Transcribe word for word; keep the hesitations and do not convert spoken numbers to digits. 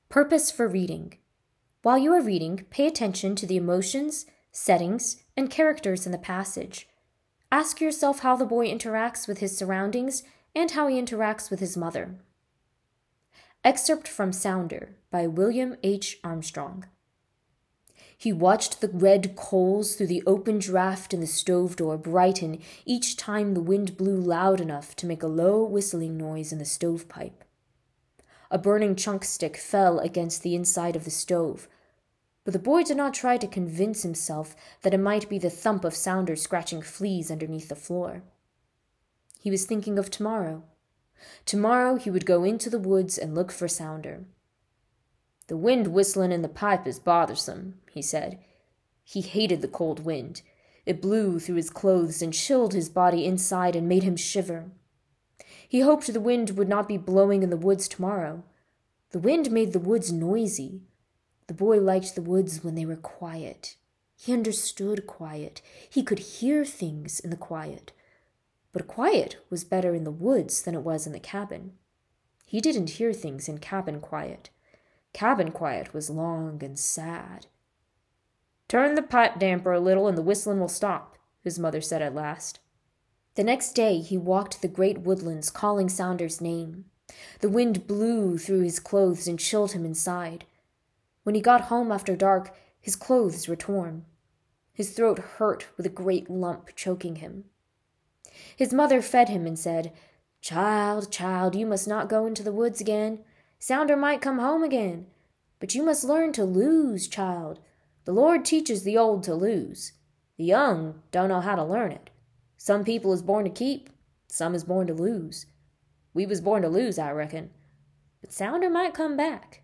Purpose for reading. While you are reading, pay attention to the emotions, settings, and characters in the passage. Ask yourself how the boy interacts with his surroundings and how he interacts with his mother. Excerpt from Sounder by William H. Armstrong. He watched the red coals through the open draft in the stove door brighten each time the wind blew loud enough to make a low whistling noise in the stovepipe. A burning chunk stick fell against the inside of the stove, but the boy did not try to convince himself that it might be the thump of Sounder scratching fleas underneath the floor. He was thinking of tomorrow. Tomorrow he would go into the woods and look for Sounder. "The wind whistling in the pipe is bothersome," he said. He hated the cold wind. It blew through his clothes and chilled his body inside and made him shiver. He hoped the wind would not be blowing in the woods tomorrow. The wind made the woods noisy. The boy liked the woods when they were quiet. He understood quiet. He could hear things in the quiet. But quiet was better in the woods than it was in the cabin. He didn't hear things in cabin quiet. Cabin quiet was long and sad. "Turn the pipe damper a little and the whistling will stop," his mother said at last. The next day he walked the great woodlands calling Sounder's name. The wind blew through his clothes and chilled him inside. When he got home after dark, his clothes were torn. His throat hurt with a great lump choking him. His mother fed him and said, "Child, child, you must not go into the woods again. Sounder might come home again. But you must learn to lose, child. The Lord teaches the old to lose. The young don't know how to learn it. Some people is born to keep, some is born to lose. We was born to lose, I reckon. But Sounder might come back.